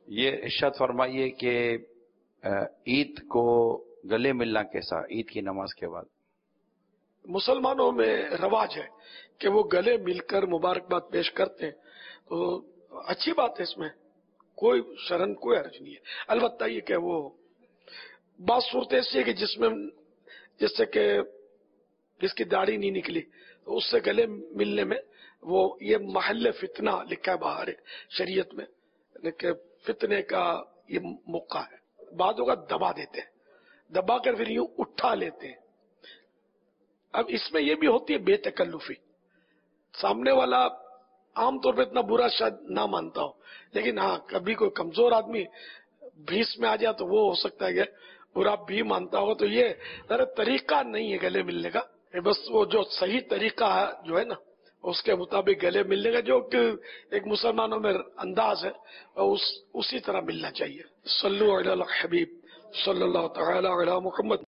یہ ارشاد فرمائیے کہ عید کو گلے ملنا کیسا، عید کی نماز کے بعد؟ مسلمانوں میں رواج ہے کہ وہ گلے مل کر مبارکباد پیش کرتے ہیں، تو اچھی بات ہے، اس میں کوئی شرن کوئی حرج نہیں ہے۔ البتہ یہ کہ وہ بعض صورت ایسی ہے کہ جس میں جیسے کہ جس کی داڑھی نہیں نکلی تو اس سے گلے ملنے میں وہ یہ محل فتنہ لکھا ہے باہر شریعت میں کہ فتنے کا یہ موقع ہے، بعضوں کا دبا دیتے ہیں، دبا کر پھر یوں اٹھا لیتے ہیں۔ اب اس میں یہ بھی ہوتی ہے بے تکلفی، سامنے والا عام طور پہ اتنا برا شاید نہ مانتا ہو، لیکن ہاں کبھی کوئی کمزور آدمی بھیس میں آ جائے تو وہ ہو سکتا ہے کہ برا بھی مانتا ہو، تو یہ ذرا طریقہ نہیں ہے گلے ملنے کا، بس وہ جو صحیح طریقہ ہے جو ہے نا اس کے مطابق گلے ملنے کا جو کہ ایک مسلمانوں میں انداز ہے اسی طرح ملنا چاہیے۔ صلو علی الحبیب صلی اللہ تعالی علی محمد۔